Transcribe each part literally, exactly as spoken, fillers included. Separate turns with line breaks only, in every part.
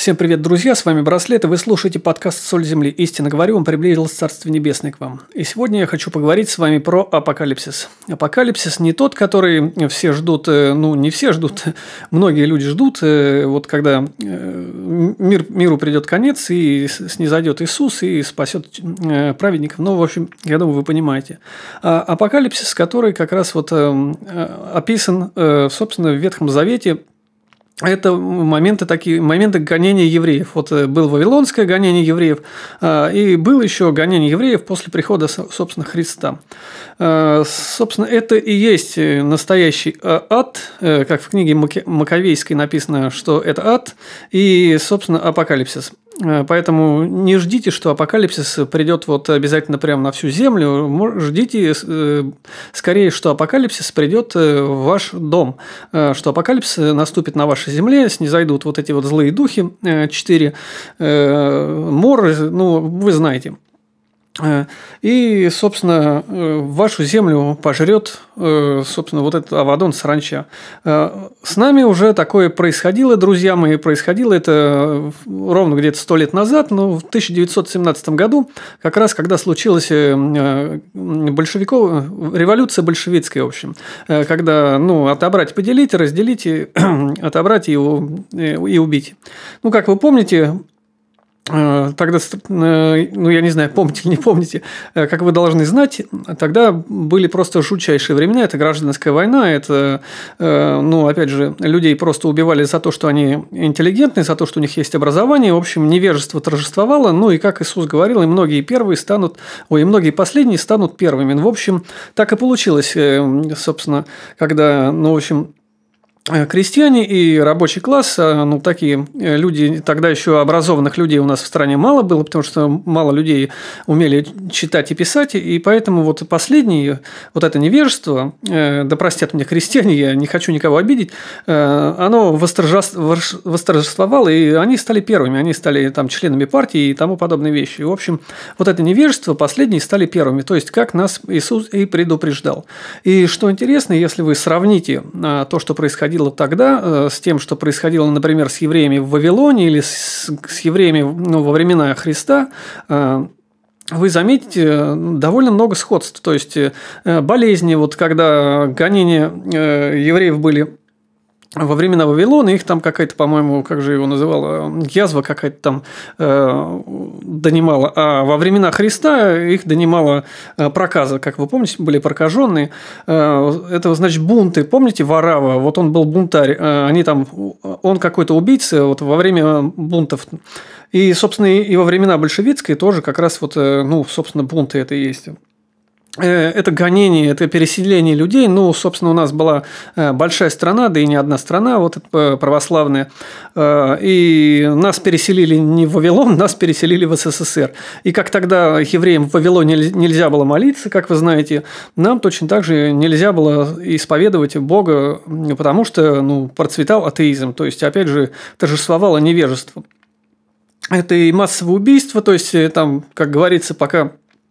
Всем привет, друзья, с вами Браслет, и вы слушаете подкаст «Соль земли». Истинно говорю, вам приблизилось Царствие Небесное к вам. И сегодня я хочу поговорить с вами про апокалипсис. Апокалипсис не тот, который все ждут, ну, не все ждут, многие люди ждут, вот когда мир, миру придет конец, и снизойдет Иисус, и спасет праведников. Ну, в общем, я думаю, вы понимаете. А апокалипсис, который как раз вот описан, собственно, в Ветхом Завете. Это моменты такие, моменты гонения евреев. Вот было вавилонское гонение евреев, и было еще гонение евреев после прихода, собственно, Христа. Собственно, это и есть настоящий ад, как в книге Маковейской написано, что это ад, и, собственно, апокалипсис. Поэтому не ждите, что апокалипсис придет вот обязательно прямо на всю землю. Ждите скорее, что апокалипсис придет в ваш дом, что апокалипсис наступит на вашей земле, снизойдут вот эти вот злые духи, четыре моры, ну, вы знаете. И, собственно, вашу землю пожрет, собственно, вот этот Авадон, саранча. С нами уже такое происходило, друзья мои, происходило это ровно где-то сто лет назад, но в тысяча девятьсот семнадцатом году, как раз когда случилась большевиков... революция большевистская, в общем, когда, ну, отобрать, поделить, разделить, и отобрать и, и убить. Ну, как вы помните, тогда, ну, я не знаю, помните или не помните, как вы должны знать, тогда были просто жутчайшие времена, это гражданская война, это, ну, опять же, людей просто убивали за то, что они интеллигентны, за то, что у них есть образование, в общем, невежество торжествовало, ну, и как Иисус говорил, и многие первые станут, ой, и многие последние станут первыми. В общем, так и получилось, собственно, когда, ну, в общем, крестьяне и рабочий класс, ну, такие люди, тогда еще образованных людей у нас в стране мало было, потому что мало людей умели читать и писать, и поэтому вот последние, вот это невежество, да простят мне крестьяне, я не хочу никого обидеть, оно восторжествовало, и они стали первыми, они стали там членами партии и тому подобные вещи. И, в общем, вот это невежество последние стали первыми, то есть как нас Иисус и предупреждал. И что интересно, если вы сравните то, что происходило тогда с тем, что происходило, например, с евреями в Вавилоне или с, с евреями, ну, во времена Христа, вы заметите довольно много сходств. То есть болезни, вот когда гонения евреев были во времена Вавилона, их там какая-то, по-моему, как же его называла, язва какая-то там э, донимала. А во времена Христа их донимала э, проказа. Как вы помните, были прокаженные. Э, это, значит, бунты. Помните Варава? Вот он был бунтарь. Э, они там, он какой-то убийца вот во время бунтов. И, собственно, и во времена большевистской тоже как раз вот, э, ну, собственно, бунты это и есть. Это гонение, это переселение людей. Ну, собственно, у нас была большая страна, да и не одна страна, вот православная. И нас переселили не в Вавилон, нас переселили в СССР. И как тогда евреям в Вавилоне нельзя было молиться, как вы знаете, нам точно так же нельзя было исповедовать Бога, потому что, ну, процветал атеизм. То есть, опять же, торжествовало невежество. Это и массовое убийство, то есть, там, как говорится, пока...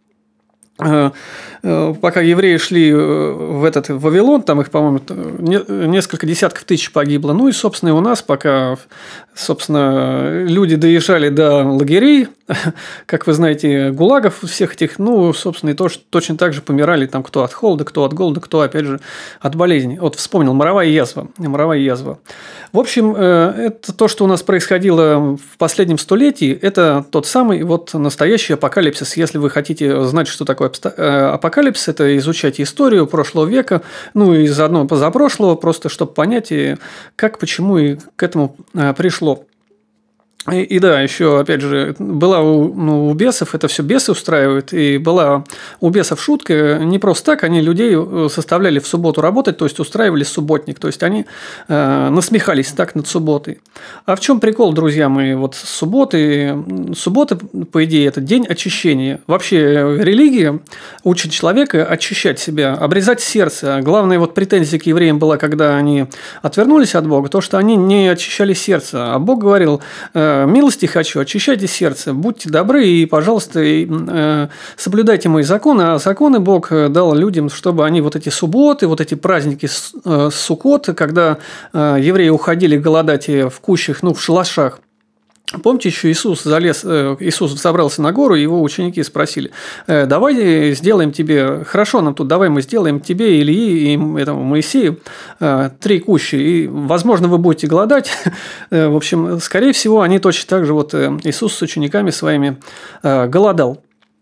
Пока евреи шли в этот в Вавилон, там их, по-моему, несколько десятков тысяч погибло. Ну и, собственно, и у нас, пока, собственно, люди доезжали до лагерей, как вы знаете, гулагов всех этих, ну, собственно, и тоже, точно так же помирали там кто от холода, кто от голода, кто, опять же, от болезни. Вот вспомнил, моровая язва. Моровая язва. В общем, это то, что у нас происходило в последнем столетии, это тот самый вот настоящий апокалипсис. Если вы хотите знать, что такое апокалипсис, это изучать историю прошлого века, ну и заодно позапрошлого, просто чтобы понять, как, почему и к этому пришло. И, и да, еще, опять же, была у, ну, у бесов, это все бесы устраивают, и была у бесов шутка, не просто так, они людей составляли в субботу работать, то есть устраивали субботник, то есть они э, насмехались так над субботой. А в чем прикол, друзья мои, вот субботы, суббота, по идее, это день очищения. Вообще религия учит человека очищать себя, обрезать сердце. Главная вот претензия к евреям была, когда они отвернулись от Бога, то, что они не очищали сердце, а Бог говорил: милости хочу, очищайте сердце, будьте добры и, пожалуйста, э, соблюдайте мои законы. А законы Бог дал людям, чтобы они вот эти субботы, вот эти праздники э, Суккот, когда э, евреи уходили голодать в кущах, ну, в шалашах, Помните, еще Иисус залез, Иисус забрался на гору, и его ученики спросили: давай сделаем тебе, хорошо нам тут, давай мы сделаем тебе, Илии и этому Моисею три кущи, и, возможно, вы будете голодать. В общем, скорее всего, они точно так же, вот Иисус с учениками своими голодал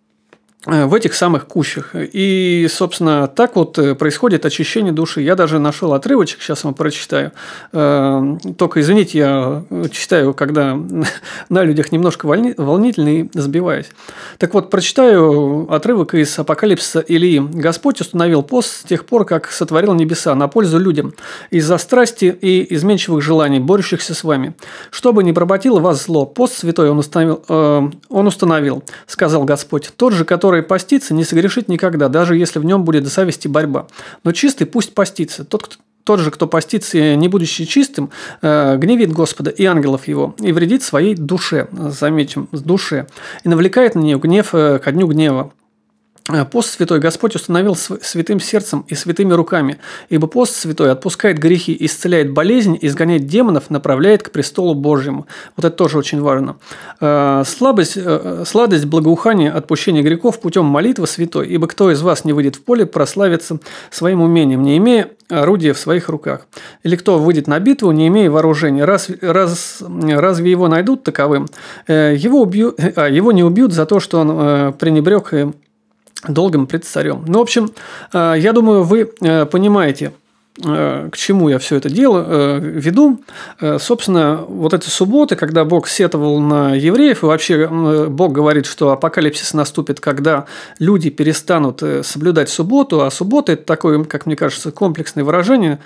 в этих самых кущах. И, собственно, так вот происходит очищение души. Я даже нашел отрывочек, сейчас вам прочитаю. Только, извините, я читаю, когда на людях немножко волнительно и сбиваюсь. Так вот, прочитаю отрывок из Апокалипсиса Илии. «Господь установил пост с тех пор, как сотворил небеса, на пользу людям, из-за страсти и изменчивых желаний, борющихся с вами. Чтобы не поработило вас зло, пост святой он установил, э, он установил, сказал Господь, тот же, который постится, не согрешит никогда, даже если в нем будет до совести борьба. Но чистый пусть постится. Тот, кто Тот же, кто постится, не будучи чистым, гневит Господа и ангелов его, и вредит своей душе, заметим, душе, и навлекает на нее гнев ко дню гнева. Пост святой Господь установил святым сердцем и святыми руками, ибо пост святой отпускает грехи, исцеляет болезнь, изгоняет демонов, направляет к престолу Божьему». Вот это тоже очень важно. Слабость, сладость благоухания отпущения грехов путем молитвы святой, ибо кто из вас не выйдет в поле, прославится своим умением, не имея орудия в своих руках. Или кто выйдет на битву, не имея вооружения, раз, раз, разве его найдут таковым? Его, убьют, а, его не убьют за то, что он пренебрег долгом пред царем. Ну, в общем, я думаю, вы понимаете, к чему я все это дело веду. Собственно, вот эти субботы, когда Бог сетовал на евреев, и вообще Бог говорит, что апокалипсис наступит, когда люди перестанут соблюдать субботу, а суббота – это такое, как мне кажется, комплексное выражение.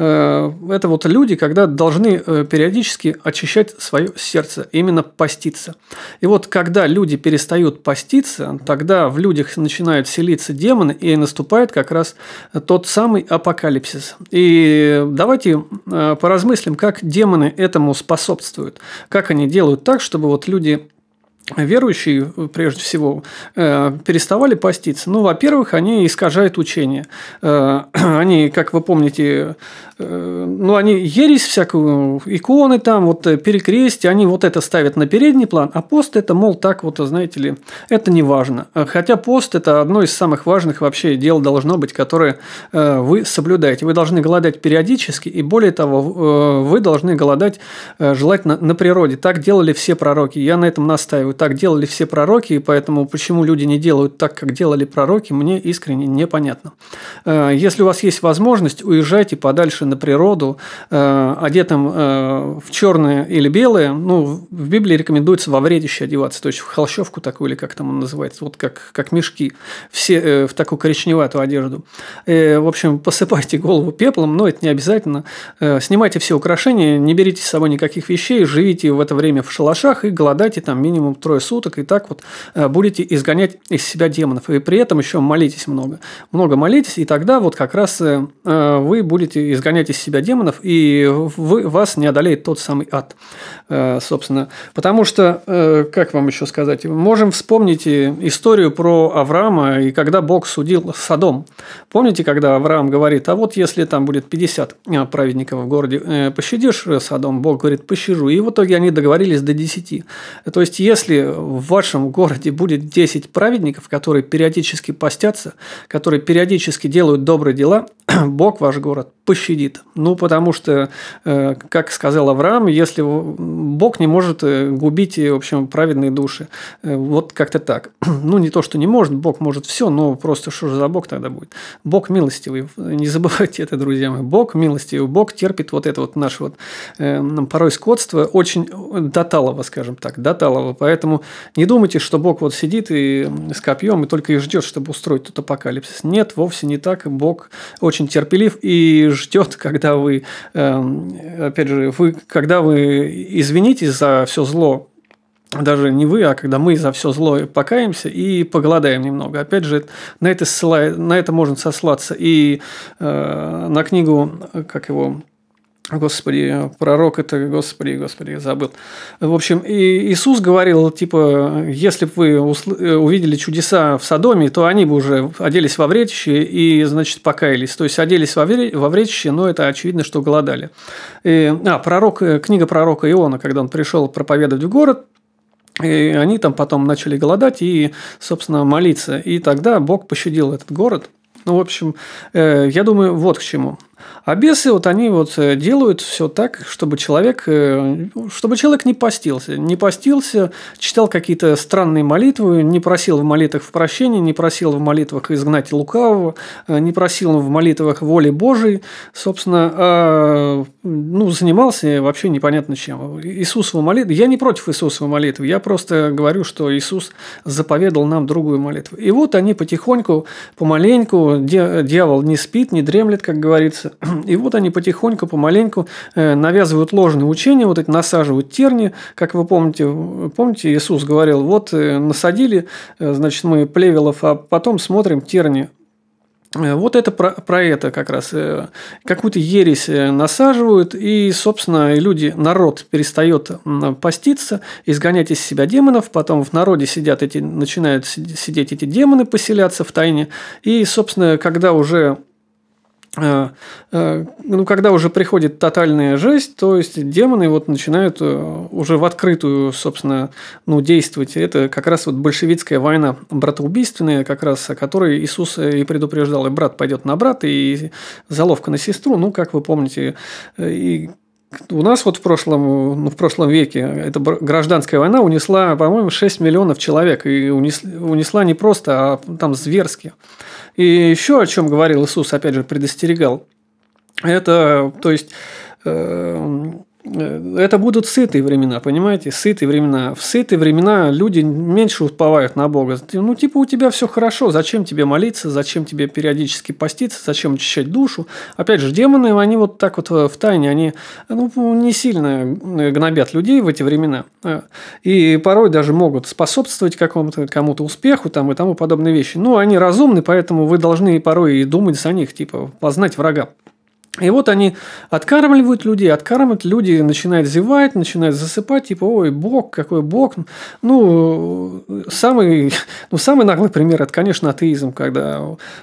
Это вот люди, когда должны периодически очищать свое сердце, именно поститься. И вот когда люди перестают поститься, тогда в людях начинают селиться демоны, и наступает как раз тот самый апокалипсис. И давайте поразмыслим, как демоны этому способствуют, как они делают так, чтобы вот люди, верующие, прежде всего, переставали поститься. Ну, во-первых, они искажают учение. Они, как вы помните, ну, они ересь всякую, иконы там, вот перекрестие, они вот это ставят на передний план, а пост – это, мол, так вот, знаете ли, это не важно. Хотя пост – это одно из самых важных вообще дел должно быть, которое вы соблюдаете. Вы должны голодать периодически, и более того, вы должны голодать желательно на природе. Так делали все пророки. Я на этом настаиваю. Так делали все пророки, и поэтому почему люди не делают так, как делали пророки, мне искренне непонятно. Если у вас есть возможность, уезжайте подальше на природу, одетым в черное или белое. Ну, в Библии рекомендуется во вретище одеваться, то есть в холщовку такую, или как там он называется, вот как, как мешки, все в такую коричневатую одежду. В общем, посыпайте голову пеплом, но это не обязательно. Снимайте все украшения, не берите с собой никаких вещей, живите в это время в шалашах и голодайте там минимум трое суток, и так вот будете изгонять из себя демонов. И при этом еще молитесь много. Много молитесь, и тогда вот как раз вы будете изгонять из себя демонов, и вы, вас не одолеет тот самый ад, собственно. Потому что, как вам еще сказать, можем вспомнить историю про Авраама, и когда Бог судил Содом. Помните, когда Авраам говорит, а вот если там будет пятьдесят праведников в городе, пощадишь Содом? Бог говорит, пощажу. И в итоге они договорились до десяти. То есть, если в вашем городе будет десять праведников, которые периодически постятся, которые периодически делают добрые дела, Бог ваш город пощадит. Ну, потому что, как сказал Авраам, если Бог не может губить, в общем, праведные души. Вот как-то так. Ну, не то, что не может, Бог может все, но просто что же за Бог тогда будет? Бог милостивый. Не забывайте это, друзья мои. Бог милостивый. Бог терпит вот это вот наше вот порой скотство очень доталово, скажем так, доталово. Поэтому не думайте, что Бог вот сидит и с копьем и только и ждет, чтобы устроить тут апокалипсис. Нет, вовсе не так. Бог очень терпелив и ждет, когда вы, опять же, вы, когда вы извинитесь за все зло, даже не вы, а когда мы за все зло покаемся и поголодаем немного. Опять же, на это, ссылает, на это можно сослаться и э, на книгу, как его... Господи, пророк это, Господи, Господи, забыл. В общем, и Иисус говорил, типа, если бы вы увидели чудеса в Содоме, то они бы уже оделись во вретище и, значит, покаялись. То есть, оделись во вретище, но это очевидно, что голодали. И, а, пророк, книга пророка Иона, когда он пришел проповедовать в город, И они там потом начали голодать и, собственно, молиться. И тогда Бог пощадил этот город. Ну, в общем, я думаю, вот к чему. А бесы, вот они вот делают все так, чтобы человек, чтобы человек не постился. Не постился, читал какие-то странные молитвы, не просил в молитвах в прощении, не просил в молитвах изгнать лукавого, не просил в молитвах воли Божией, собственно, а, ну, занимался вообще непонятно чем. Иисусова молитва. Я не против Иисусовой молитвы, я просто говорю, что Иисус заповедал нам другую молитву. И вот они потихоньку, помаленьку, дьявол не спит, не дремлет, как говорится. И вот они потихоньку, помаленьку навязывают ложные учения, вот эти насаживают терни, как вы помните, помните, Иисус говорил, вот насадили, значит, мы плевелов, а потом смотрим терни. Вот это про, про это как раз. Какую-то ересь насаживают, и, собственно, люди, народ перестает поститься, изгонять из себя демонов, потом в народе сидят эти, начинают сидеть эти демоны, поселяться в тайне, и, собственно, когда уже ну, когда уже приходит тотальная жесть, то есть демоны вот начинают уже в открытую, собственно, ну, действовать. Это как раз вот большевистская война братоубийственная, как раз о которой Иисус и предупреждал. И брат пойдет на брата, и заловка на сестру. Ну, как вы помните, и у нас вот в прошлом, ну, в прошлом веке эта гражданская война унесла, по-моему, шесть миллионов человек. И унесла, унесла не просто, а там зверски. И еще о чем говорил Иисус, опять же, предостерегал. Это, то есть, э, это будут сытые времена, понимаете? Сытые времена. В сытые времена люди меньше уповают на Бога. Ну, типа, у тебя все хорошо, зачем тебе молиться, зачем тебе периодически поститься, зачем очищать душу? Опять же, демоны, они вот так вот в тайне, они, ну, не сильно гнобят людей в эти времена. И порой даже могут способствовать какому-то кому-то успеху там, и тому подобные вещи. Но они разумны, поэтому вы должны порой и думать за них, типа, познать врага. И вот они откармливают людей, откармливают, люди начинают зевать, начинают засыпать, типа, ой, Бог, какой Бог. Ну, самый, ну, самый наглый пример – это, конечно, атеизм, когда,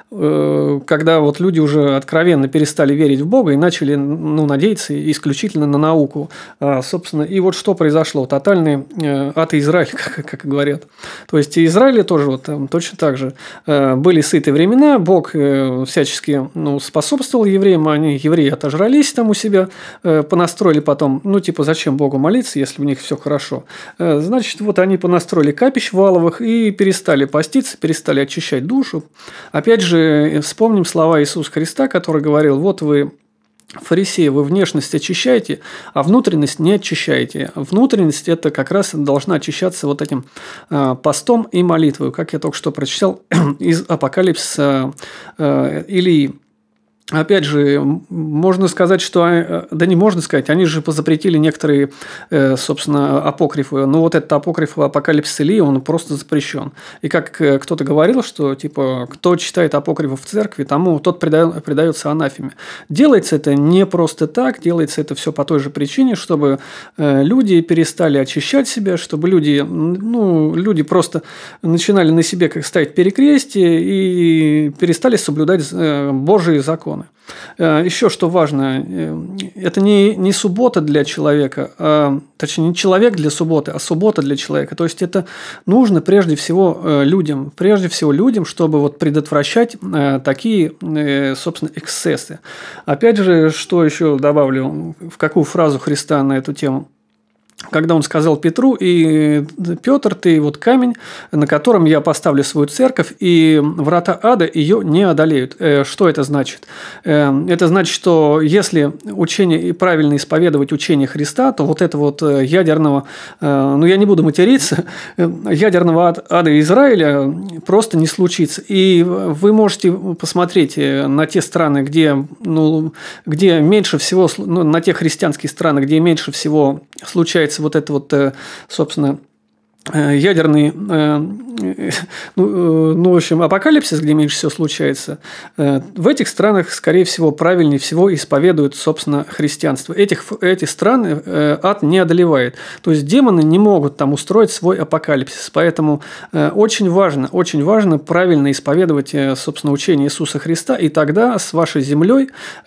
э, когда вот люди уже откровенно перестали верить в Бога и начали, ну, надеяться исключительно на науку. А, собственно, и вот что произошло. Тотальный э, ат-Израиль, как, как говорят. То есть, и Израиле тоже вот, там, точно так же э, были сытые времена, Бог э, всячески, ну, способствовал евреям, они евреи отожрались там у себя, э, понастроили потом, ну, типа, зачем Богу молиться, если у них все хорошо. Э, значит, вот они понастроили капищ валовых и перестали поститься, перестали очищать душу. Опять же, вспомним слова Иисуса Христа, который говорил, вот вы, фарисеи, вы внешность очищаете, а внутренность не очищаете. Внутренность – это как раз должна очищаться вот этим э, постом и молитвой, как я только что прочитал из Апокалипсиса э, Илии. Опять же, можно сказать, что... Да не можно сказать, они же запретили некоторые, собственно, апокрифы. Но вот этот апокриф Апокалипсис Илии, он просто запрещен. И как кто-то говорил, что, типа, кто читает апокрифы в церкви, тому тот предается анафеме. Делается это не просто так, делается это все по той же причине, чтобы люди перестали очищать себя, чтобы люди, ну, люди просто начинали на себе как ставить перекрестие и перестали соблюдать Божьи законы. Еще что важно, это не, не суббота для человека, а, точнее, не человек для субботы, а суббота для человека. То есть, это нужно прежде всего людям, прежде всего людям, чтобы вот предотвращать такие, собственно, эксцессы. Опять же, что еще добавлю, в какую фразу Христа на эту тему? Когда он сказал Петру, и Петр, ты вот камень, на котором я поставлю свою церковь, и врата ада ее не одолеют. Что это значит? Это значит, что если учение, правильно исповедовать учение Христа, то вот это вот ядерного, ну я не буду материться, ядерного ада Израиля просто не случится. И вы можете посмотреть на те страны, где, ну, где меньше всего, ну, на те христианские страны, где меньше всего случается вот это вот, собственно, ядерный, ну, ну, в общем, апокалипсис, где меньше всего случается, в этих странах, скорее всего, правильнее всего исповедуют, собственно, христианство. Этих, эти страны ад не одолевает. То есть, демоны не могут там устроить свой апокалипсис. Поэтому очень важно, очень важно правильно исповедовать, собственно, учение Иисуса Христа, и тогда с вашей землей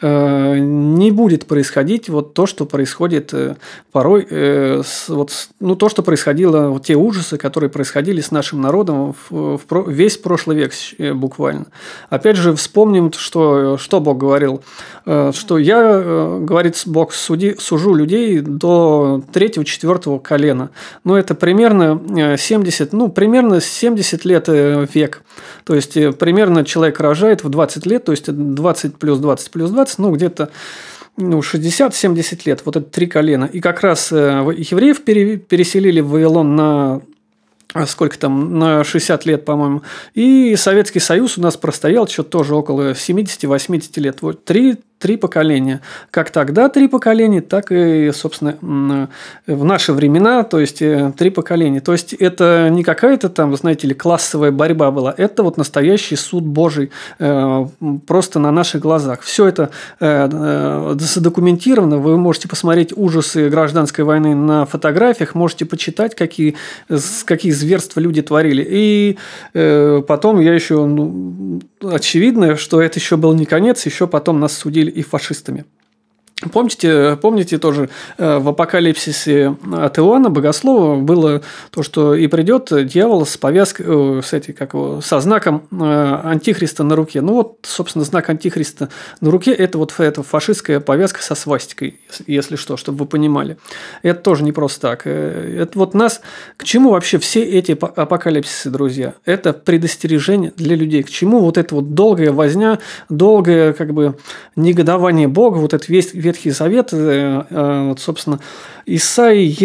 не будет происходить вот то, что происходит порой, вот, ну, то, что происходило в те ужасы, которые происходили с нашим народом в, в весь прошлый век буквально. Опять же, вспомним, что, что Бог говорил. Что я, говорит Бог, суди, сужу людей до третьего-четвертого колена. Ну, это примерно семьдесят, ну, примерно семьдесят лет век. То есть, примерно человек рожает в двадцать лет, то есть, двадцать плюс двадцать плюс двадцать, ну, где-то ну, шестьдесят-семьдесят лет. Вот это три колена. И как раз евреев переселили в Вавилон на... сколько там, на шестьдесят лет, по-моему. И Советский Союз у нас простоял что-то тоже около семьдесят-восемьдесят лет. Вот три, три поколения. Как тогда три поколения, так и, собственно, в наши времена, то есть, три поколения. То есть, это не какая-то там, знаете ли, классовая борьба была. Это вот настоящий суд Божий э, просто на наших глазах. Все это э, э, задокументировано. Вы можете посмотреть ужасы гражданской войны на фотографиях, можете почитать, какие, какие зверства люди творили. И э, потом я еще, ну, очевидно, что это еще был не конец, еще потом нас судили и фашистами. Помните, помните тоже в апокалипсисе от Иоанна Богослова было то, что и придет дьявол с повязкой, с, этой, как его, со знаком антихриста на руке. Ну вот, собственно, знак антихриста на руке – это вот эта фашистская повязка со свастикой, если что, чтобы вы понимали. Это тоже не просто так. Это вот нас... К чему вообще все эти апокалипсисы, друзья? Это предостережение для людей. К чему вот эта вот долгая возня, долгое как бы негодование Бога, вот этот весь Ветхий Завет, вот, собственно, Исаии,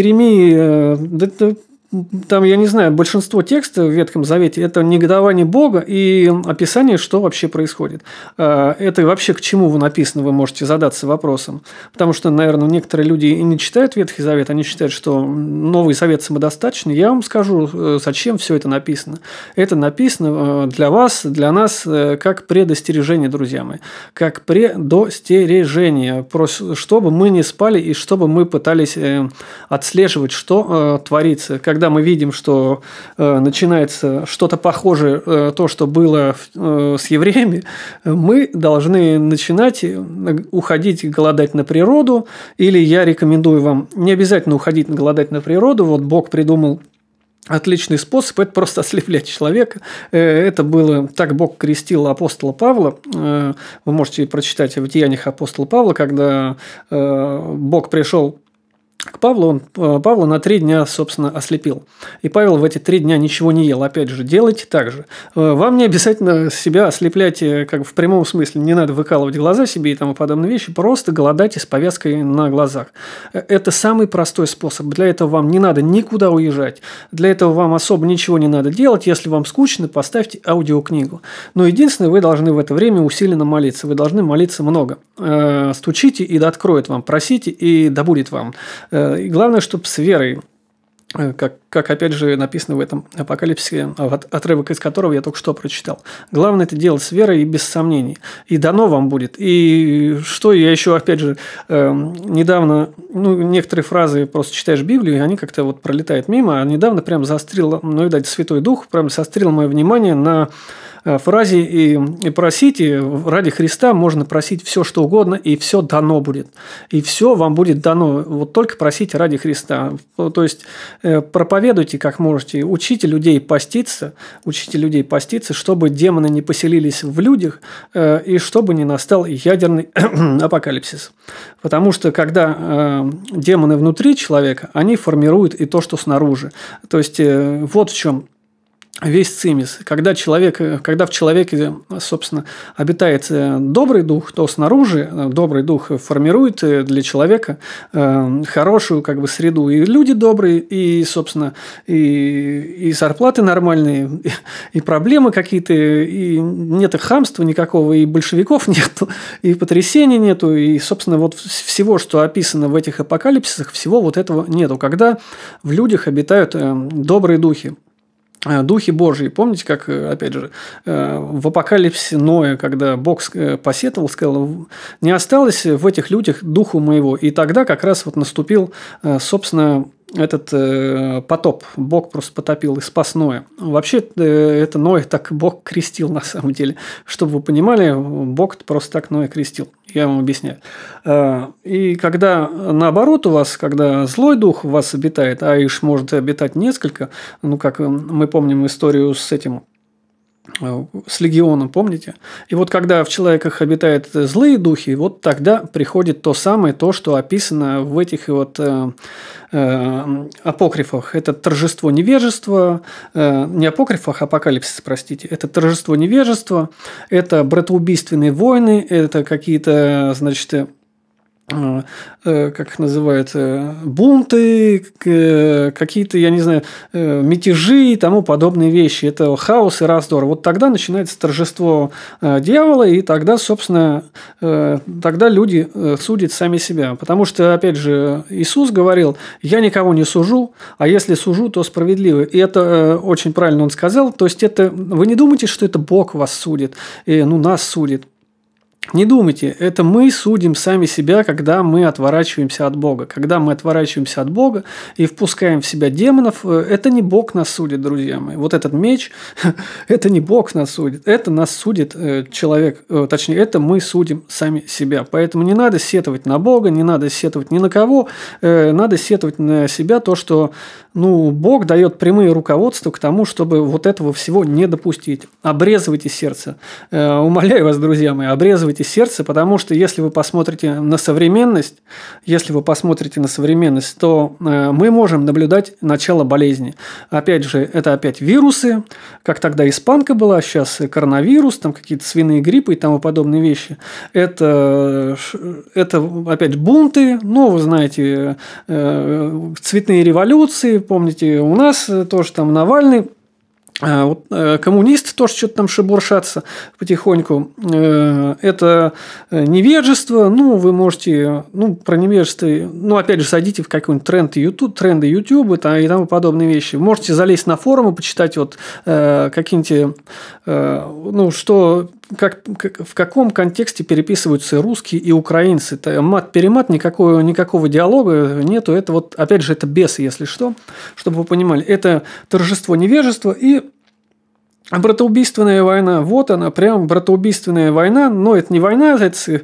Еремии, там, я не знаю, большинство текста в Ветхом Завете – это негодование Бога и описание, что вообще происходит. Это вообще к чему написано, вы можете задаться вопросом. Потому что, наверное, некоторые люди и не читают Ветхий Завет, они считают, что Новый Завет самодостаточный. Я вам скажу, зачем все это написано. Это написано для вас, для нас, как предостережение, друзья мои. Как предостережение, чтобы мы не спали и чтобы мы пытались отслеживать, что творится. Когда мы видим, что э, начинается что-то похожее, э, то, что было э, с евреями, мы должны начинать уходить голодать на природу, или я рекомендую вам не обязательно уходить голодать на природу. Вот Бог придумал отличный способ – это просто ослеплять человека. Это было так Бог крестил апостола Павла. Вы можете прочитать в Деяниях апостола Павла, когда Бог пришел к Павлу, он Павла на три дня, собственно, ослепил. И Павел в эти три дня ничего не ел. Опять же, делайте так же. Вам не обязательно себя ослеплять как в прямом смысле. Не надо выкалывать глаза себе и тому подобные вещи. Просто голодайте с повязкой на глазах. Это самый простой способ. Для этого вам не надо никуда уезжать. Для этого вам особо ничего не надо делать. Если вам скучно, поставьте аудиокнигу. Но единственное, вы должны в это время усиленно молиться. Вы должны молиться много. Стучите, и да откроет вам. Просите, и да будет вам. И главное, чтобы с верой, как, как опять же написано в этом апокалипсисе, отрывок из которого я только что прочитал. Главное это делать с верой и без сомнений. И дано вам будет. И что я еще, опять же, недавно, ну, некоторые фразы просто читаешь Библию, и они как-то вот пролетают мимо, а недавно прям заострил, ну, видать, Святой Дух прям заострил мое внимание на фразе и, и просите, ради Христа можно просить все, что угодно, и все дано будет. И все вам будет дано. Вот только просите ради Христа. То есть, проповедуйте, как можете. Учите людей поститься, учите людей поститься, чтобы демоны не поселились в людях, и чтобы не настал ядерный апокалипсис. Потому что, когда демоны внутри человека, они формируют и то, что снаружи. То есть, вот в чем весь цимис. Когда, человек, когда в человеке, собственно, обитает добрый дух, то снаружи добрый дух формирует для человека хорошую как бы среду. И люди добрые, и, собственно, и, и зарплаты нормальные, и, и проблемы какие-то, и нет хамства никакого, и большевиков нету, и потрясений нету, и, собственно, вот всего, что описано в этих апокалипсисах, всего вот этого нету. Когда в людях обитают добрые духи. Духи Божьи. Помните, как, опять же, в апокалипсисе Ноя, когда Бог посетовал, сказал, не осталось в этих людях духу моего. И тогда как раз вот наступил, собственно, этот э, потоп. Бог просто потопил и спас Ноя. Вообще, э, это Ноя так Бог крестил на самом деле. Чтобы вы понимали, Бог просто так Ноя крестил. Я вам объясняю. И когда наоборот у вас, когда злой дух у вас обитает, а их может обитать несколько, ну, как мы помним историю с этим, с легионом, помните? И вот когда в человеках обитают злые духи, вот тогда приходит то самое, то, что описано в этих вот э, э, апокрифах. Это торжество невежества, э, не апокрифах, а апокалипсис, простите. Это торжество невежества, это братоубийственные войны, это какие-то, значит, как их называют, бунты, какие-то, я не знаю, мятежи и тому подобные вещи. Это хаос и раздор. Вот тогда начинается торжество дьявола, и тогда, собственно, тогда люди судят сами себя. Потому что, опять же, Иисус говорил: «Я никого не сужу, а если сужу, то справедливо». И это очень правильно он сказал. То есть, это вы не думайте, что это Бог вас судит, и, ну, нас судит. Не думайте, это мы судим сами себя, когда мы отворачиваемся от Бога. Когда мы отворачиваемся от Бога и впускаем в себя демонов, это не Бог нас судит, друзья мои. Вот этот меч, это не Бог нас судит, это нас судит человек, точнее, это мы судим сами себя. Поэтому не надо сетовать на Бога, не надо сетовать ни на кого, надо сетовать на себя то, что, ну, Бог дает прямые руководства к тому, чтобы вот этого всего не допустить. Обрезывайте сердце. Умоляю вас, друзья мои, обрезывайте сердце, потому что если вы посмотрите на современность, если вы посмотрите на современность, то э, мы можем наблюдать начало болезни. Опять же, это опять вирусы, как тогда испанка была, сейчас коронавирус, там какие-то свиные гриппы и тому подобные вещи. Это, это опять бунты, ну, вы знаете, э, цветные революции, помните, у нас тоже там Навальный. Вот, коммунисты тоже что-то там шебуршатся потихоньку. Это невежество. Ну, вы можете, ну, про невежество, ну, опять же, садите в какой-нибудь тренд YouTube, тренды YouTube и тому подобные вещи. Можете залезть на форумы, почитать вот какие-нибудь, ну, что... Как, как, в каком контексте переписываются русские и украинцы. Это мат-перемат, никакого, никакого диалога нету. Это вот, опять же, это бесы, если что, чтобы вы понимали. Это торжество невежества и братоубийственная война. Вот она, прям братоубийственная война. Но это не война, это,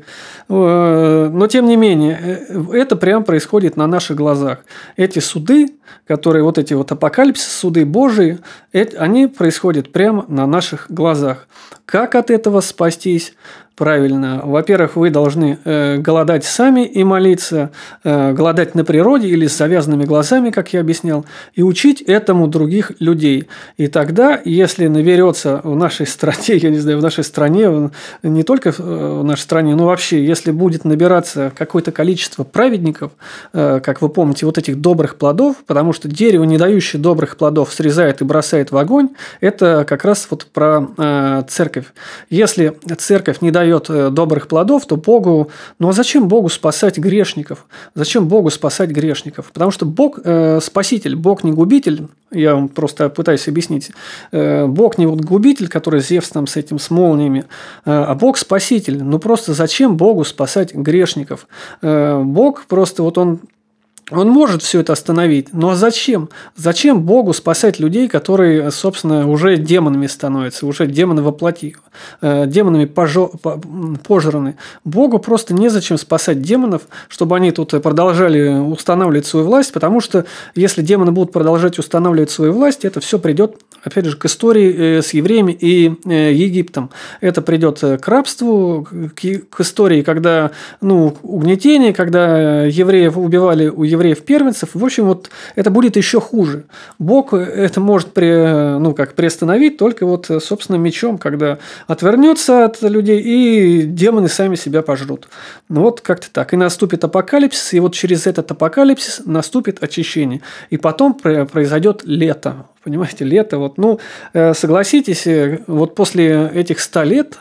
но тем не менее, это прям происходит на наших глазах. Эти суды, которые вот эти вот апокалипсисы, суды Божии, они происходят прямо на наших глазах. Как от этого спастись? Правильно. Во-первых, вы должны э, голодать сами и молиться, э, голодать на природе или с завязанными глазами, как я объяснял, и учить этому других людей. И тогда, если наберется в нашей стране, я не знаю, в нашей стране, не только в нашей стране, но вообще, если будет набираться какое-то количество праведников, э, как вы помните, вот этих добрых плодов, потому что дерево, не дающее добрых плодов, срезает и бросает в огонь, это как раз вот про э, церковь. Если церковь не дает добрых плодов, то Богу... Ну, а зачем Богу спасать грешников? Зачем Богу спасать грешников? Потому что Бог э, спаситель, Бог не губитель. Я вам просто пытаюсь объяснить. Э, Бог не вот губитель, который Зевс там с этим, с молниями, э, а Бог спаситель. Ну, просто зачем Богу спасать грешников? Э, Бог просто вот он... Он может все это остановить, но зачем? Зачем Богу спасать людей, которые, собственно, уже демонами становятся, уже демоны во плоти, э, демонами пожо- пожраны? Богу просто незачем спасать демонов, чтобы они тут продолжали устанавливать свою власть, потому что если демоны будут продолжать устанавливать свою власть, это все придет, опять же, к истории с евреями и Египтом. Это придет к рабству, к истории, когда, ну, угнетение, когда евреев убивали у евреев первенцев. В общем, вот это будет еще хуже. Бог это может при, ну, как приостановить только вот, собственно, мечом, когда отвернется от людей, и демоны сами себя пожрут. Ну, вот как-то так. И наступит апокалипсис, и вот через этот апокалипсис наступит очищение. И потом произойдет лето. Понимаете, лето. Вот, ну, согласитесь, вот после этих ста лет,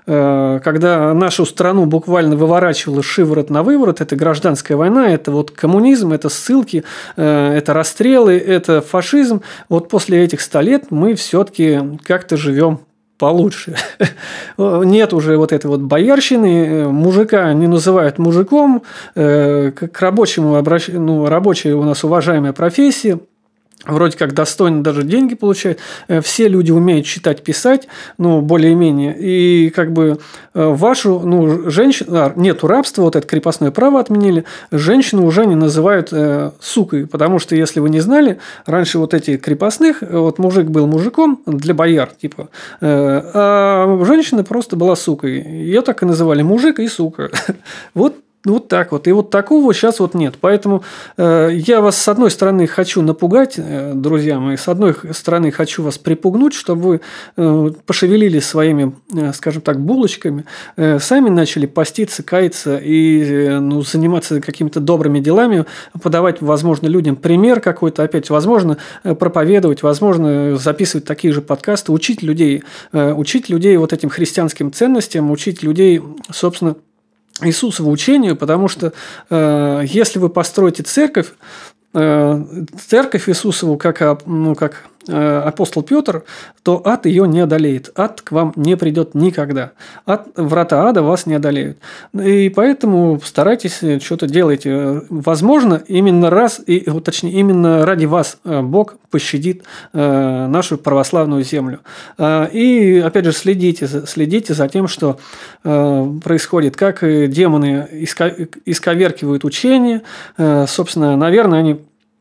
когда нашу страну буквально выворачивало шиворот на выворот, это гражданская война, это вот коммунизм, это ссылки, это расстрелы, это фашизм. Вот после этих ста лет мы все-таки как-то живем получше. Нет уже вот этой вот боярщины, мужика не называют мужиком, к рабочему обращ... ну, рабочая у нас уважаемая профессия. вроде как достойно даже деньги получают. Все люди умеют читать, писать, ну, более-менее. И как бы вашу, ну, женщину... А, нету рабства, вот это крепостное право отменили. Женщину уже не называют э, сукой, потому что, если вы не знали, раньше вот эти крепостных, вот мужик был мужиком для бояр, типа, э, а женщина просто была сукой. Ее так и называли мужик и сука. Вот. Вот так вот. И вот такого сейчас вот нет. Поэтому э, я вас, с одной стороны, хочу напугать, э, друзья мои, с одной стороны, хочу вас припугнуть, чтобы вы э, пошевелили своими, э, скажем так, булочками, э, сами начали поститься, каяться и э, ну, заниматься какими-то добрыми делами, подавать, возможно, людям пример какой-то, опять, возможно, проповедовать, возможно, записывать такие же подкасты, учить людей, э, учить людей вот этим христианским ценностям, учить людей, собственно, Иисусову учению, потому что э, если вы построите церковь, э, церковь Иисусову, как, ну, как э, апостол Петр, то ад ее не одолеет. Ад к вам не придет никогда. Ад, врата ада вас не одолеют. И поэтому старайтесь, что-то делайте. Возможно, именно раз, и, точнее, именно ради вас Бог пощадит э, нашу православную землю. Э, и, опять же, следите, следите за тем, что э, происходит, как демоны исковеркивают учение. Э, собственно, наверное, они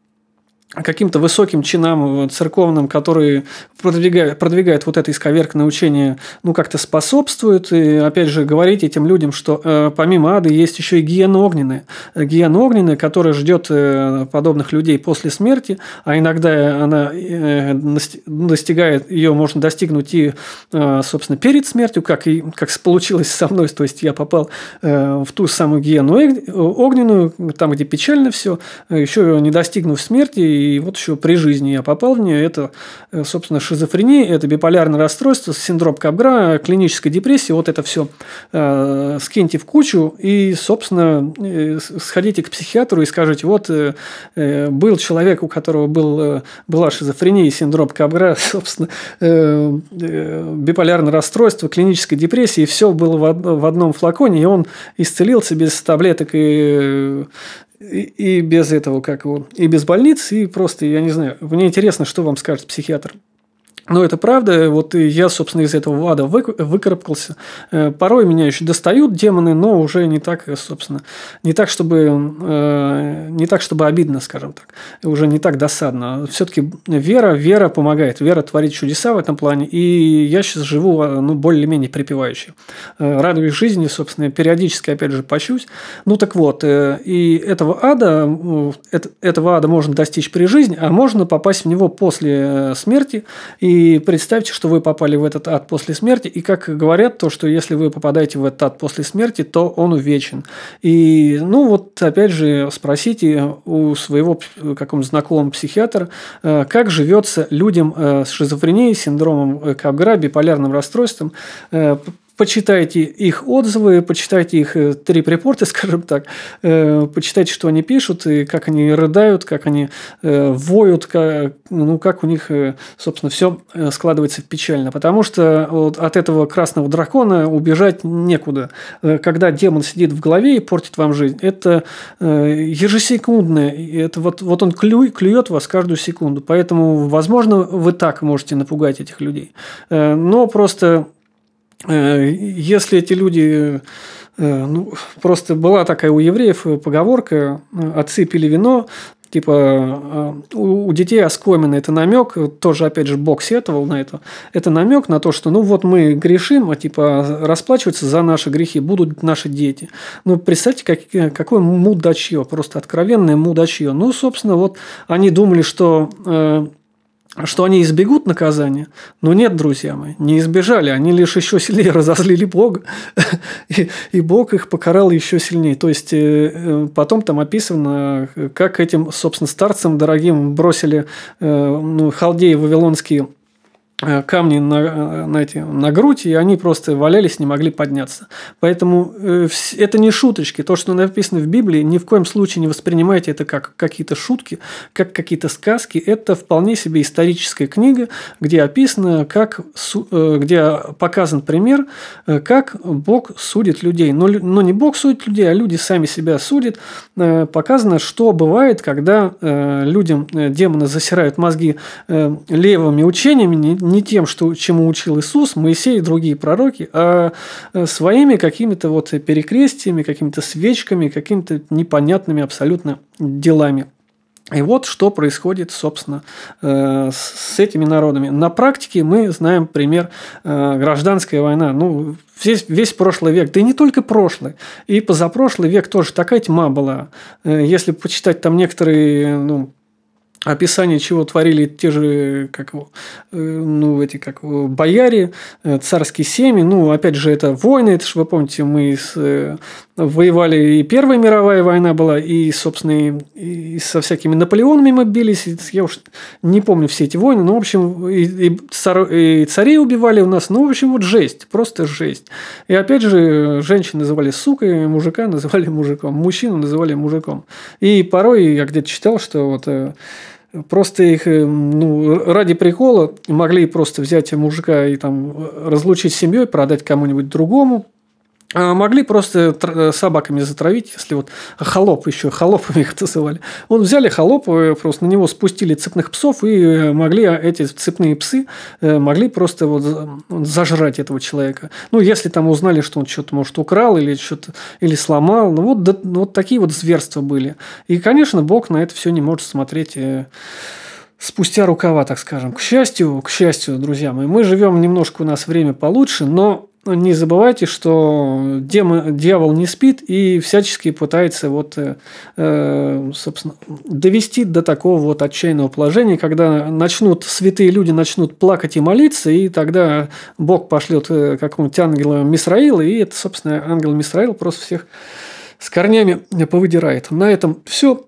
каким-то высоким чинам церковным, которые продвигают, продвигают вот это исковерканное учение, ну, как-то способствуют. И, опять же, говорить этим людям, что э, помимо ада есть еще и гиена огненная. Гиена огненная, которая ждет э, подобных людей после смерти, а иногда она э, достигает, ее можно достигнуть и, э, собственно, перед смертью, как, и, как получилось со мной. То есть, я попал э, в ту самую гиену огненную, там, где печально все, еще не достигнув смерти. И вот еще при жизни я попал в нее. Это, собственно, шизофрения, это биполярное расстройство, синдром Капгра, клиническая депрессия. Вот это все э, скиньте в кучу и, собственно, э, сходите к психиатру и скажите, вот э, был человек, у которого был, э, была шизофрения и синдром Капгра, собственно, э, э, биполярное расстройство, клиническая депрессия, и все было в, од- в одном флаконе, и он исцелился без таблеток и И, и без этого, как его, и без больниц, и просто, я не знаю, мне интересно, что вам скажет психиатр. Но это правда, вот я, собственно, из этого ада выкарабкался. Порой меня еще достают демоны, но уже не так, собственно, не так, чтобы, не так, чтобы обидно, скажем так, уже не так досадно. Все-таки вера, вера помогает, вера творит чудеса в этом плане, и я сейчас живу, ну, более-менее припевающе. Радуюсь жизни, собственно, периодически, опять же, пощусь. Ну, так вот, и этого ада, этого ада можно достичь при жизни, а можно попасть в него после смерти. И И представьте, что вы попали в этот ад после смерти, и как говорят, то, что если вы попадаете в этот ад после смерти, то он увечен. И, ну, вот, опять же, спросите у своего какого-нибудь знакомого психиатра, как живется людям с шизофренией, синдромом Капгра, биполярным расстройством. Почитайте их отзывы, почитайте их трип-репорты, скажем так, почитайте, что они пишут, и как они рыдают, как они воют, как, ну, как у них, собственно, все складывается печально. Потому что вот от этого красного дракона убежать некуда. Когда демон сидит в голове и портит вам жизнь, это ежесекундное, это вот, вот он клю, клюет вас каждую секунду. Поэтому, возможно, вы так можете напугать этих людей. Но просто... Если эти люди... Ну, просто была такая у евреев поговорка «отцы пили вино», типа у детей оскомина, это намек, тоже, опять же, Бог сетовал на это, это намек на то, что, ну, вот мы грешим, а типа расплачиваться за наши грехи будут наши дети. Ну, представьте, как, какое мудачье, просто откровенное мудачье. Ну, собственно, вот они думали, что... что они избегут наказания. Но нет, друзья мои, не избежали. Они лишь еще сильнее разозлили Бога. И, и Бог их покарал еще сильнее. То есть, потом там описано, как этим, собственно, старцам дорогим бросили, ну, халдеи вавилонские камни на, на, эти, на грудь, и они просто валялись, не могли подняться. Поэтому э, это не шуточки. То, что написано в Библии, ни в коем случае не воспринимайте это как какие-то шутки, как какие-то сказки. Это вполне себе историческая книга, где описано, как, э, где показан пример, э, как Бог судит людей. Но, но не Бог судит людей, а люди сами себя судят. Э, показано, что бывает, когда э, людям э, демоны засирают мозги э, левыми учениями, не тем, что, чему учил Иисус, Моисей и другие пророки, а своими какими-то вот перекрестиями, какими-то свечками, какими-то непонятными абсолютно делами. И вот что происходит, собственно, с этими народами. На практике мы знаем пример гражданская война. Ну, весь, весь прошлый век, да и не только прошлый, и позапрошлый век тоже такая тьма была. Если почитать там некоторые, ну, описание, чего творили те же, как, ну, эти, как бояре, царские семьи. Ну, опять же, это войны. Это же, вы помните, мы с, воевали, и Первая мировая война была, и, собственно, и, и со всякими Наполеонами мы бились. Я уж не помню все эти войны. Ну, в общем, и, и, цар, и царей убивали у нас. Ну, в общем, вот жесть. Просто жесть. И, опять же, женщин называли сукой, мужика называли мужиком, мужчину называли мужиком. И порой я где-то читал, что вот... Просто их, ну, ради прикола могли просто взять мужика и там разлучить с семьей, продать кому-нибудь другому. А могли просто собаками затравить, если вот холоп еще, холопами их называли. Вот взяли холопа, просто на него спустили цепных псов, и могли эти цепные псы могли просто вот зажрать этого человека. Ну, если там узнали, что он что-то, может, украл или что-то, или сломал. Ну, вот, да, вот такие вот зверства были. И, конечно, Бог на это все не может смотреть спустя рукава, так скажем. К счастью, к счастью, друзья мои, мы живем немножко, у нас время получше, но не забывайте, что демон, дьявол не спит и всячески пытается вот, э, собственно, довести до такого вот отчаянного положения, когда начнут, святые люди начнут плакать и молиться, и тогда Бог пошлет какого-нибудь ангела Мисраила, и это, собственно, ангел Мисраил просто всех с корнями повыдирает. На этом все.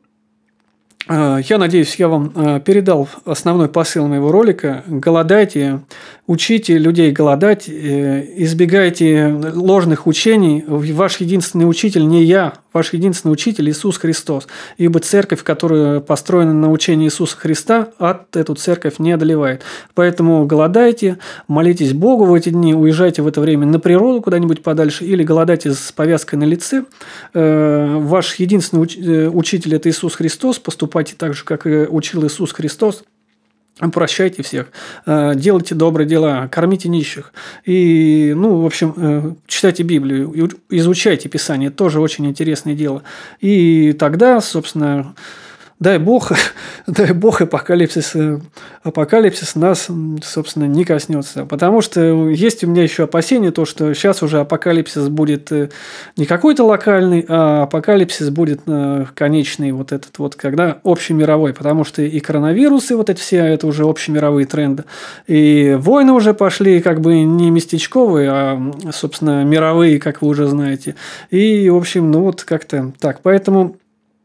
Я надеюсь, я вам передал основной посыл моего ролика. Голодайте, учите людей голодать, избегайте ложных учений. Ваш единственный учитель не я, ваш единственный учитель Иисус Христос. Ибо церковь, которая построена на учении Иисуса Христа, ад эту церковь не одолевает. Поэтому голодайте, молитесь Богу в эти дни, уезжайте в это время на природу куда-нибудь подальше или голодайте с повязкой на лице. Ваш единственный учитель – это Иисус Христос. Поступайте так же, как и учил Иисус Христос. Прощайте всех, делайте добрые дела, кормите нищих. И, ну, в общем, читайте Библию, изучайте Писание. Это тоже очень интересное дело. И тогда, собственно, дай Бог, дай Бог, апокалипсис, апокалипсис нас, собственно, не коснется. Потому что есть у меня еще опасение, то, что сейчас уже апокалипсис будет не какой-то локальный, а апокалипсис будет конечный, вот этот вот, когда общемировой. Потому что и коронавирусы, вот эти все, это уже общемировые тренды. И войны уже пошли как бы не местечковые, а, собственно, мировые, как вы уже знаете. И, в общем, ну вот как-то так. Поэтому...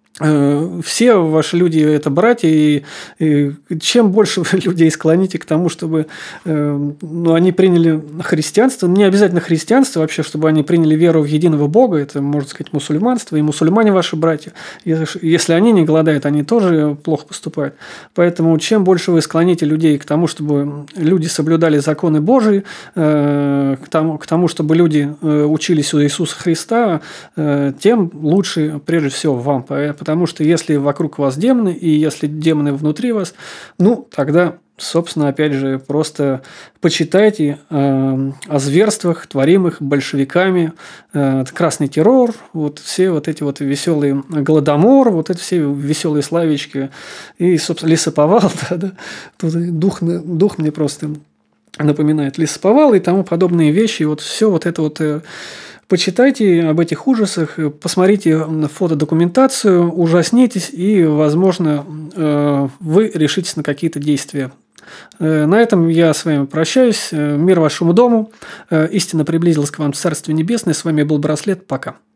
Все ваши люди – это братья, и, и чем больше вы людей склоните к тому, чтобы э, ну, они приняли христианство, не обязательно христианство вообще, чтобы они приняли веру в единого Бога, это, можно сказать, мусульманство, и мусульмане ваши братья. Если они не голодают, они тоже плохо поступают. Поэтому чем больше вы склоните людей к тому, чтобы люди соблюдали законы Божии, э, к, тому, к тому, чтобы люди э, учились у Иисуса Христа, э, тем лучше, прежде всего, вам. Потому что если вокруг вас демоны, и если демоны внутри вас, ну, тогда, собственно, опять же, просто почитайте э, о зверствах, творимых большевиками, э, красный террор, вот все вот эти вот веселые голодомор, вот эти все веселые словечки, и, собственно, лесоповал, да, да, тут дух, дух мне просто напоминает лесоповал и тому подобные вещи, вот все вот это вот... Э, Почитайте об этих ужасах, посмотрите фотодокументацию, ужаснитесь, и, возможно, вы решитесь на какие-то действия. На этом я с вами прощаюсь. Мир вашему дому. Истина приблизилась к вам в Царстве Небесное. С вами был Браслет. Пока.